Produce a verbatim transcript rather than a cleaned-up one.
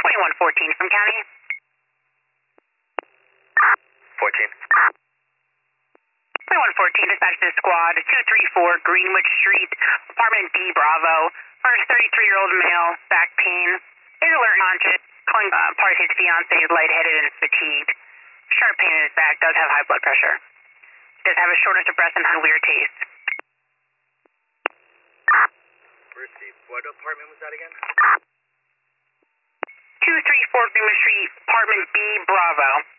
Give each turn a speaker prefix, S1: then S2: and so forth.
S1: twenty-one fourteen from county.
S2: fourteen.
S1: twenty-one fourteen, dispatch to squad, two three four Greenwood Street, apartment B, Bravo. First thirty-three-year-old male, back pain, is alert and conscious, calling uh, part of his fiancée is lightheaded and fatigued. Sharp pain in his back, does have high blood pressure. Does have a shortness of breath and unclear taste.
S2: Receive, what apartment was that again?
S1: two three four Greenwood Street, apartment B, Bravo.